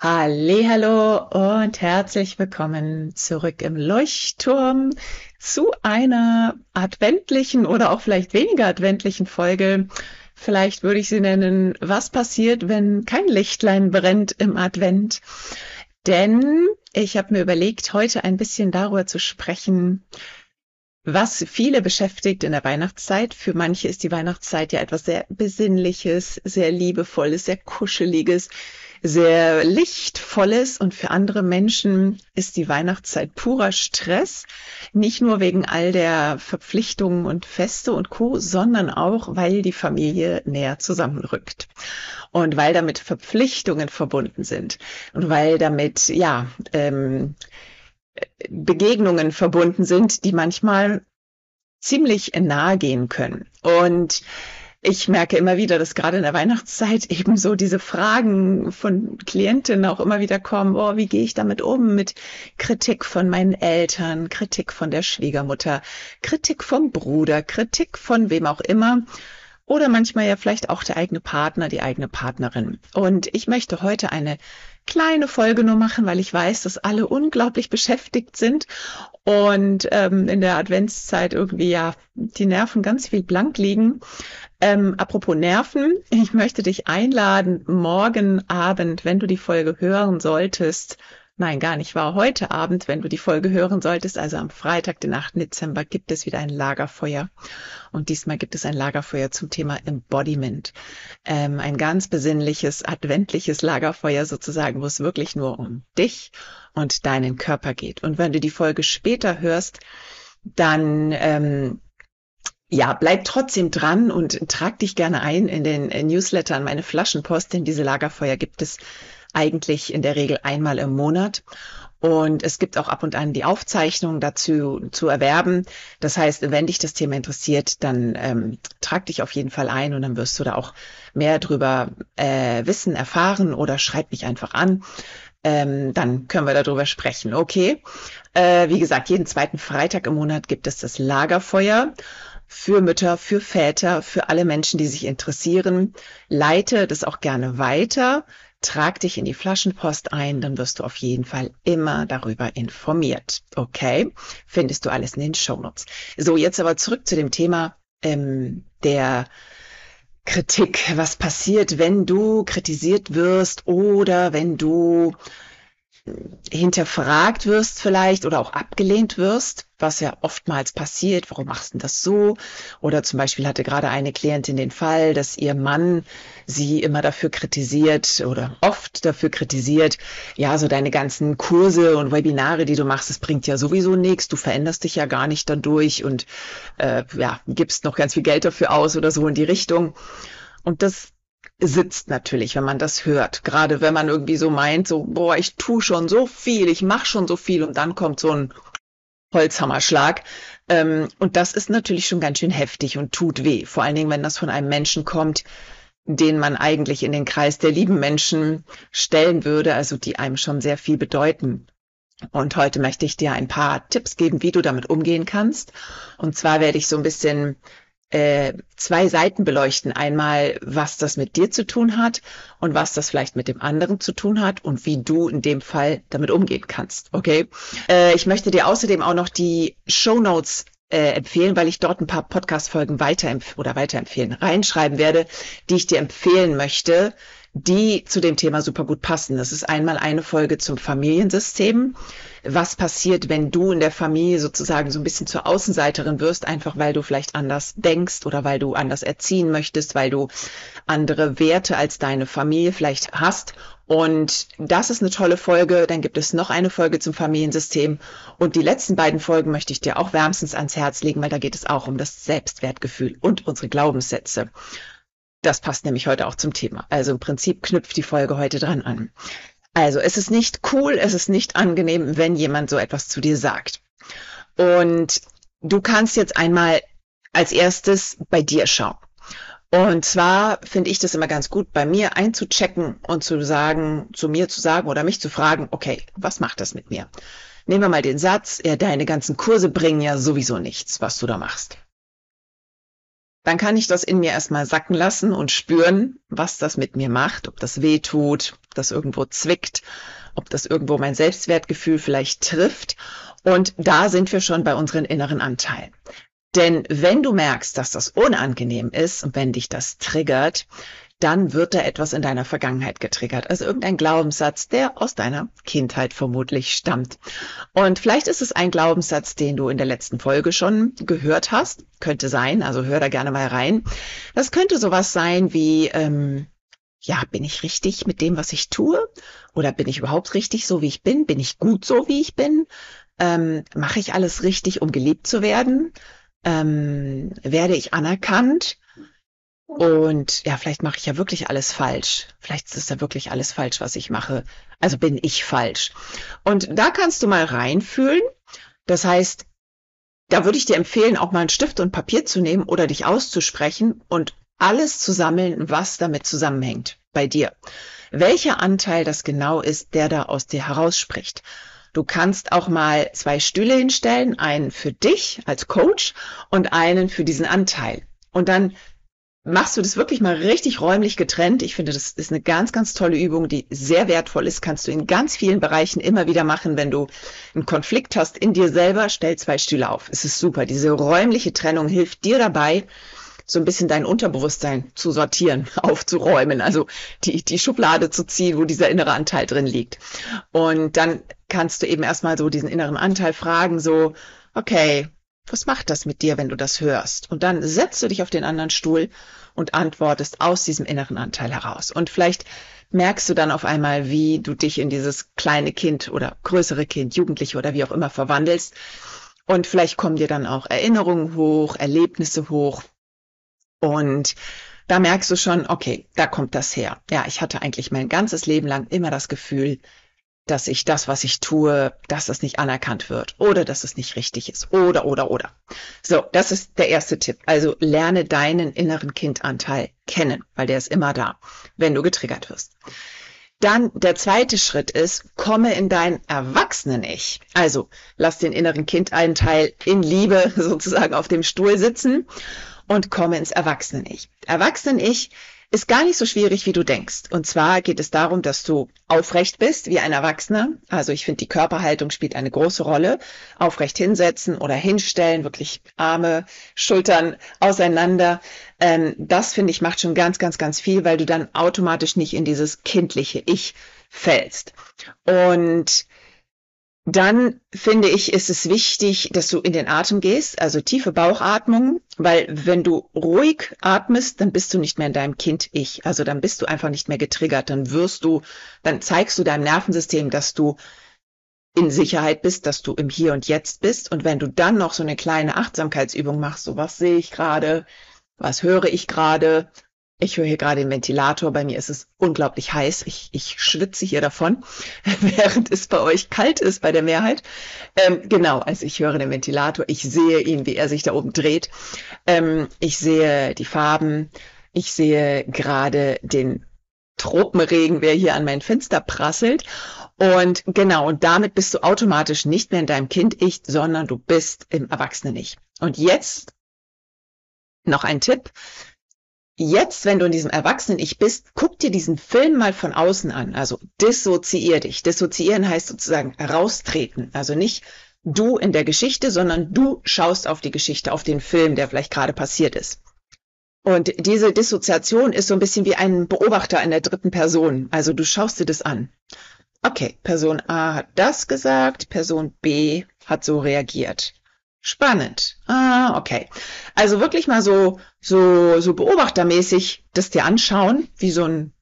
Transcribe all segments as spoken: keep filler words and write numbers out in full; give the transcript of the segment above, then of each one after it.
Hallihallo und herzlich willkommen zurück im Leuchtturm zu einer adventlichen oder auch vielleicht weniger adventlichen Folge. Vielleicht würde ich sie nennen, was passiert, wenn kein Lichtlein brennt im Advent? Denn ich habe mir überlegt, heute ein bisschen darüber zu sprechen, was viele beschäftigt in der Weihnachtszeit. Für manche ist die Weihnachtszeit ja etwas sehr Besinnliches, sehr Liebevolles, sehr Kuscheliges, sehr Lichtvolles. Und für andere Menschen ist die Weihnachtszeit purer Stress. Nicht nur wegen all der Verpflichtungen und Feste und Co., sondern auch, weil die Familie näher zusammenrückt. Und weil damit Verpflichtungen verbunden sind. Und weil damit, ja, ähm, Begegnungen verbunden sind, die manchmal ziemlich nahe gehen können. Und ich merke immer wieder, dass gerade in der Weihnachtszeit eben so diese Fragen von Klientinnen auch immer wieder kommen, oh, wie gehe ich damit um mit Kritik von meinen Eltern, Kritik von der Schwiegermutter, Kritik vom Bruder, Kritik von wem auch immer. Oder manchmal ja vielleicht auch der eigene Partner, die eigene Partnerin. Und ich möchte heute eine kleine Folge nur machen, weil ich weiß, dass alle unglaublich beschäftigt sind und ähm, in der Adventszeit irgendwie ja die Nerven ganz viel blank liegen. Ähm, apropos Nerven, ich möchte dich einladen, morgen Abend, wenn du die Folge hören solltest, nein, gar nicht wahr, heute Abend, wenn du die Folge hören solltest, also am Freitag, den achten Dezember, gibt es wieder ein Lagerfeuer. Und diesmal gibt es ein Lagerfeuer zum Thema Embodiment. Ähm, ein ganz besinnliches, adventliches Lagerfeuer sozusagen, wo es wirklich nur um dich und deinen Körper geht. Und wenn du die Folge später hörst, dann ähm, ja, bleib trotzdem dran und trag dich gerne ein in den Newsletter an meine Flaschenpost, denn diese Lagerfeuer gibt es eigentlich in der Regel einmal im Monat. Und es gibt auch ab und an die Aufzeichnung dazu zu erwerben. Das heißt, wenn dich das Thema interessiert, dann ähm, trag dich auf jeden Fall ein und dann wirst du da auch mehr drüber äh, wissen, erfahren oder schreib mich einfach an. Ähm, dann können wir darüber sprechen. Okay. Äh, wie gesagt, jeden zweiten Freitag im Monat gibt es das Lagerfeuer. Für Mütter, für Väter, für alle Menschen, die sich interessieren. Leite das auch gerne weiter. Trag dich in die Flaschenpost ein, dann wirst du auf jeden Fall immer darüber informiert. Okay? Findest du alles in den Shownotes. So, jetzt aber zurück zu dem Thema ähm, der Kritik. Was passiert, wenn du kritisiert wirst oder wenn du hinterfragt wirst vielleicht oder auch abgelehnt wirst, was ja oftmals passiert. Warum machst du denn das so? Oder zum Beispiel hatte gerade eine Klientin den Fall, dass ihr Mann sie immer dafür kritisiert oder oft dafür kritisiert, ja, so deine ganzen Kurse und Webinare, die du machst, das bringt ja sowieso nichts, du veränderst dich ja gar nicht dadurch und äh, ja, gibst noch ganz viel Geld dafür aus oder so in die Richtung. Und das sitzt natürlich, wenn man das hört. Gerade wenn man irgendwie so meint, so, boah, ich tue schon so viel, ich mache schon so viel und dann kommt so ein Holzhammerschlag. Ähm, und das ist natürlich schon ganz schön heftig und tut weh. Vor allen Dingen, wenn das von einem Menschen kommt, den man eigentlich in den Kreis der lieben Menschen stellen würde, also die einem schon sehr viel bedeuten. Und heute möchte ich dir ein paar Tipps geben, wie du damit umgehen kannst. Und zwar werde ich so ein bisschen äh, zwei Seiten beleuchten. Einmal, was das mit dir zu tun hat und was das vielleicht mit dem anderen zu tun hat und wie du in dem Fall damit umgehen kannst. Okay? Äh, ich möchte dir außerdem auch noch die Shownotes äh, empfehlen, weil ich dort ein paar Podcast-Folgen weiterempf- oder weiterempfehlen, reinschreiben werde, die ich dir empfehlen möchte, die zu dem Thema super gut passen. Das ist einmal eine Folge zum Familiensystem. Was passiert, wenn du in der Familie sozusagen so ein bisschen zur Außenseiterin wirst, einfach weil du vielleicht anders denkst oder weil du anders erziehen möchtest, weil du andere Werte als deine Familie vielleicht hast. Und das ist eine tolle Folge. Dann gibt es noch eine Folge zum Familiensystem. Und die letzten beiden Folgen möchte ich dir auch wärmstens ans Herz legen, weil da geht es auch um das Selbstwertgefühl und unsere Glaubenssätze. Das passt nämlich heute auch zum Thema. Also im Prinzip knüpft die Folge heute dran an. Also es ist nicht cool, es ist nicht angenehm, wenn jemand so etwas zu dir sagt. Und du kannst jetzt einmal als erstes bei dir schauen. Und zwar finde ich das immer ganz gut, bei mir einzuchecken und zu sagen, zu mir zu sagen oder mich zu fragen, okay, was macht das mit mir? Nehmen wir mal den Satz, ja, deine ganzen Kurse bringen ja sowieso nichts, was du da machst. Dann kann ich das in mir erstmal sacken lassen und spüren, was das mit mir macht, ob das weh tut, ob das irgendwo zwickt, ob das irgendwo mein Selbstwertgefühl vielleicht trifft. Und da sind wir schon bei unseren inneren Anteilen. Denn wenn du merkst, dass das unangenehm ist und wenn dich das triggert, dann wird da etwas in deiner Vergangenheit getriggert. Also irgendein Glaubenssatz, der aus deiner Kindheit vermutlich stammt. Und vielleicht ist es ein Glaubenssatz, den du in der letzten Folge schon gehört hast. Könnte sein, also hör da gerne mal rein. Das könnte sowas sein wie, ähm, ja, bin ich richtig mit dem, was ich tue? Oder bin ich überhaupt richtig so, wie ich bin? Bin ich gut so, wie ich bin? Ähm, mache ich alles richtig, um geliebt zu werden? Ähm, werde ich anerkannt? Und ja, vielleicht mache ich ja wirklich alles falsch. Vielleicht ist ja wirklich alles falsch, was ich mache. Also bin ich falsch. Und da kannst du mal reinfühlen. Das heißt, da würde ich dir empfehlen, auch mal einen Stift und Papier zu nehmen oder dich auszusprechen und alles zu sammeln, was damit zusammenhängt bei dir. Welcher Anteil das genau ist, der da aus dir herausspricht. Du kannst auch mal zwei Stühle hinstellen, einen für dich als Coach und einen für diesen Anteil. Und dann machst du das wirklich mal richtig räumlich getrennt. Ich finde, das ist eine ganz, ganz tolle Übung, die sehr wertvoll ist. Kannst du in ganz vielen Bereichen immer wieder machen, wenn du einen Konflikt hast in dir selber. Stell zwei Stühle auf. Es ist super. Diese räumliche Trennung hilft dir dabei, so ein bisschen dein Unterbewusstsein zu sortieren, aufzuräumen, also die, die Schublade zu ziehen, wo dieser innere Anteil drin liegt. Und dann kannst du eben erstmal so diesen inneren Anteil fragen, so, okay, was macht das mit dir, wenn du das hörst? Und dann setzt du dich auf den anderen Stuhl und antwortest aus diesem inneren Anteil heraus. Und vielleicht merkst du dann auf einmal, wie du dich in dieses kleine Kind oder größere Kind, Jugendliche oder wie auch immer verwandelst. Und vielleicht kommen dir dann auch Erinnerungen hoch, Erlebnisse hoch. Und da merkst du schon, okay, da kommt das her. Ja, ich hatte eigentlich mein ganzes Leben lang immer das Gefühl, dass ich das, was ich tue, dass das nicht anerkannt wird oder dass es nicht richtig ist oder, oder, oder. So, das ist der erste Tipp. Also lerne deinen inneren Kindanteil kennen, weil der ist immer da, wenn du getriggert wirst. Dann der zweite Schritt ist, komme in dein Erwachsenen-Ich. Also lass den inneren Kindanteil in Liebe sozusagen auf dem Stuhl sitzen und komme ins Erwachsenen-Ich. Erwachsenen-Ich ist gar nicht so schwierig, wie du denkst. Und zwar geht es darum, dass du aufrecht bist wie ein Erwachsener. Also ich finde, die Körperhaltung spielt eine große Rolle. Aufrecht hinsetzen oder hinstellen, wirklich Arme, Schultern auseinander. Ähm, das, finde ich, macht schon ganz, ganz, ganz viel, weil du dann automatisch nicht in dieses kindliche Ich fällst. Und dann finde ich, ist es wichtig, dass du in den Atem gehst, also tiefe Bauchatmung, weil wenn du ruhig atmest, dann bist du nicht mehr in deinem Kind-Ich. Also dann bist du einfach nicht mehr getriggert. Dann wirst du, dann zeigst du deinem Nervensystem, dass du in Sicherheit bist, dass du im Hier und Jetzt bist. Und wenn du dann noch so eine kleine Achtsamkeitsübung machst, so was sehe ich gerade, was höre ich gerade? Ich höre hier gerade den Ventilator, bei mir ist es unglaublich heiß. Ich, ich schwitze hier davon, während es bei euch kalt ist, bei der Mehrheit. Ähm, genau, also ich höre den Ventilator, ich sehe ihn, wie er sich da oben dreht. Ähm, ich sehe die Farben, ich sehe gerade den Tropenregen, der hier an mein Fenster prasselt. Und genau, und damit bist du automatisch nicht mehr in deinem Kind-Ich, sondern du bist im Erwachsenen-Ich. Und jetzt noch ein Tipp. Jetzt, wenn du in diesem Erwachsenen-Ich bist, guck dir diesen Film mal von außen an. Also dissoziier dich. Dissoziieren heißt sozusagen raustreten. Also nicht du in der Geschichte, sondern du schaust auf die Geschichte, auf den Film, der vielleicht gerade passiert ist. Und diese Dissoziation ist so ein bisschen wie ein Beobachter in der dritten Person. Also du schaust dir das an. Okay, Person A hat das gesagt, Person B hat so reagiert. Spannend. Ah, okay. Also wirklich mal so, so, so beobachtermäßig das dir anschauen, wie so ein,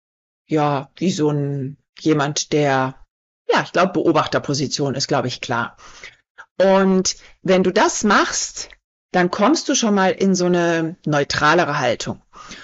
ja, wie so ein, jemand, der, ja, ich glaube, Beobachterposition ist, glaube ich, klar. Und wenn du das machst, dann kommst du schon mal in so eine neutralere Haltung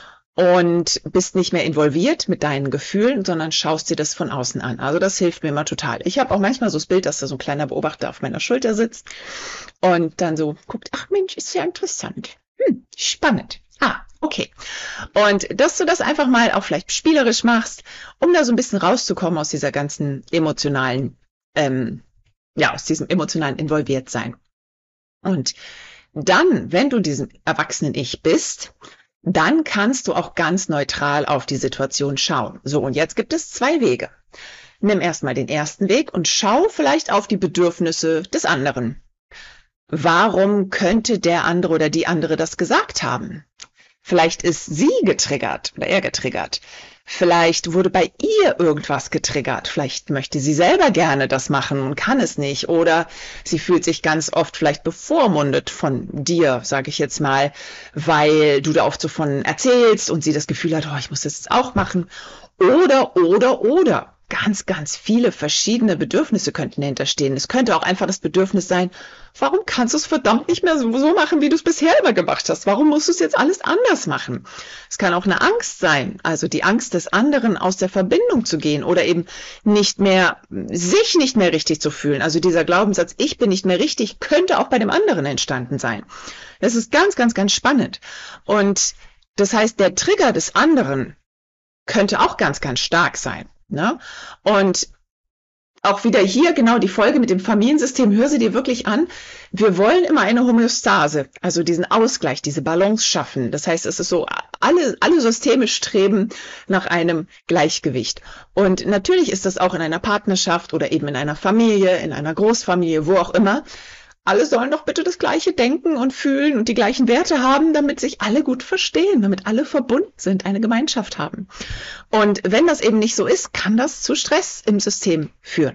und bist nicht mehr involviert mit deinen Gefühlen, sondern schaust dir das von außen an. Also das hilft mir immer total. Ich habe auch manchmal so das Bild, dass da so ein kleiner Beobachter auf meiner Schulter sitzt und dann so guckt, ach Mensch, ist ja interessant. Hm, spannend. Ah, okay. Und dass du das einfach mal auch vielleicht spielerisch machst, um da so ein bisschen rauszukommen aus dieser ganzen emotionalen, ähm, ja, aus diesem emotionalen Involviertsein. Und Dann, wenn du diesem erwachsenen Ich bist, dann kannst du auch ganz neutral auf die Situation schauen. So, und jetzt gibt es zwei Wege. Nimm erstmal den ersten Weg und schau vielleicht auf die Bedürfnisse des anderen. Warum könnte der andere oder die andere das gesagt haben? Vielleicht ist sie getriggert oder er getriggert. Vielleicht wurde bei ihr irgendwas getriggert. Vielleicht möchte sie selber gerne das machen und kann es nicht. Oder sie fühlt sich ganz oft vielleicht bevormundet von dir, sage ich jetzt mal, weil du da oft so von erzählst und sie das Gefühl hat, oh, ich muss das jetzt auch machen. Oder, oder, oder. Ganz, ganz viele verschiedene Bedürfnisse könnten dahinter stehen. Es könnte auch einfach das Bedürfnis sein, warum kannst du es verdammt nicht mehr so machen, wie du es bisher immer gemacht hast? Warum musst du es jetzt alles anders machen? Es kann auch eine Angst sein, also die Angst des anderen, aus der Verbindung zu gehen oder eben nicht mehr, sich nicht mehr richtig zu fühlen. Also dieser Glaubenssatz, ich bin nicht mehr richtig, könnte auch bei dem anderen entstanden sein. Das ist ganz, ganz, ganz spannend. Und das heißt, der Trigger des anderen könnte auch ganz, ganz stark sein. Ne? Und auch wieder hier genau die Folge mit dem Familiensystem, hör sie dir wirklich an. Wir wollen immer eine Homöostase, also diesen Ausgleich, diese Balance schaffen. Das heißt, es ist so, alle, alle Systeme streben nach einem Gleichgewicht. Und natürlich ist das auch in einer Partnerschaft oder eben in einer Familie, in einer Großfamilie, wo auch immer. Alle sollen doch bitte das Gleiche denken und fühlen und die gleichen Werte haben, damit sich alle gut verstehen, damit alle verbunden sind, eine Gemeinschaft haben. Und wenn das eben nicht so ist, kann das zu Stress im System führen.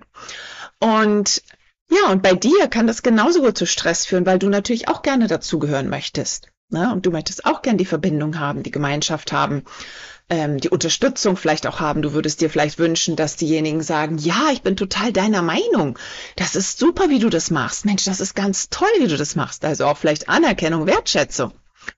Und ja, und bei dir kann das genauso gut zu Stress führen, weil du natürlich auch gerne dazugehören möchtest. Ne? Und du möchtest auch gerne die Verbindung haben, die Gemeinschaft haben, ähm, die Unterstützung vielleicht auch haben. Du würdest dir vielleicht wünschen, dass diejenigen sagen, ja, ich bin total deiner Meinung. Das ist super, wie du das machst. Mensch, das ist ganz toll, wie du das machst. Also auch vielleicht Anerkennung, Wertschätzung.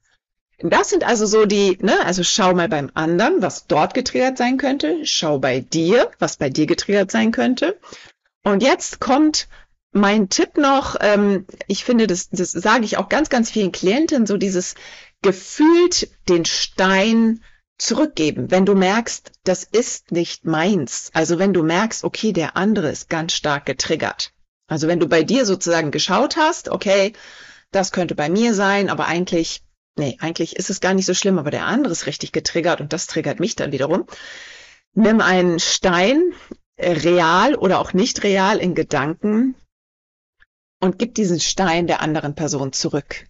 Das sind also so die, ne, also schau mal beim anderen, was dort getriggert sein könnte. Schau bei dir, was bei dir getriggert sein könnte. Und jetzt kommt mein Tipp noch, ähm, ich finde, das, das sage ich auch ganz, ganz vielen Klienten, so dieses gefühlt den Stein zurückgeben, wenn du merkst, das ist nicht meins. Also wenn du merkst, okay, der andere ist ganz stark getriggert. Also wenn du bei dir sozusagen geschaut hast, okay, das könnte bei mir sein, aber eigentlich, nee, eigentlich ist es gar nicht so schlimm, aber der andere ist richtig getriggert und das triggert mich dann wiederum. Nimm einen Stein, real oder auch nicht real in Gedanken und gib diesen Stein der anderen Person zurück.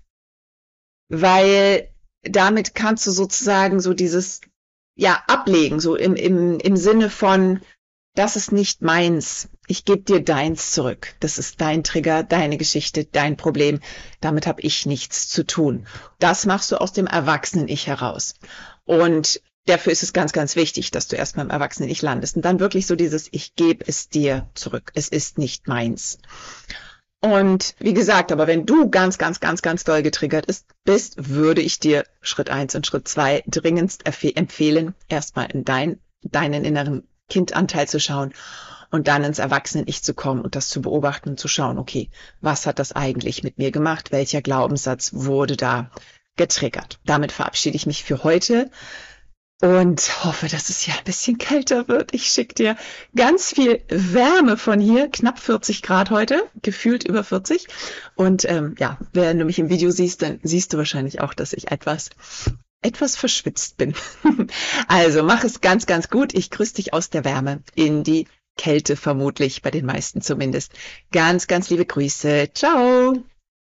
Weil damit kannst du sozusagen so dieses, ja, ablegen, so im, im, im Sinne von, das ist nicht meins. Ich gebe dir deins zurück. Das ist dein Trigger, deine Geschichte, dein Problem. Damit habe ich nichts zu tun. Das machst du aus dem Erwachsenen-Ich heraus. Und dafür ist es ganz, ganz wichtig, dass du erstmal im Erwachsenen-Ich landest. Und dann wirklich so dieses, ich gebe es dir zurück. Es ist nicht meins. Und wie gesagt, aber wenn du ganz, ganz, ganz, ganz doll getriggert bist, würde ich dir Schritt eins und Schritt zwei dringendst empfehlen, erstmal in dein, deinen inneren Kindanteil zu schauen und dann ins Erwachsenen-Ich zu kommen und das zu beobachten und zu schauen, okay, was hat das eigentlich mit mir gemacht? Welcher Glaubenssatz wurde da getriggert? Damit verabschiede ich mich für heute. Und hoffe, dass es ja ein bisschen kälter wird. Ich schicke dir ganz viel Wärme von hier, knapp vierzig Grad heute, gefühlt über vierzig. Und ähm, ja, wenn du mich im Video siehst, dann siehst du wahrscheinlich auch, dass ich etwas, etwas verschwitzt bin. Also mach es ganz, ganz gut. Ich grüße dich aus der Wärme in die Kälte vermutlich, bei den meisten zumindest. Ganz, ganz liebe Grüße. Ciao!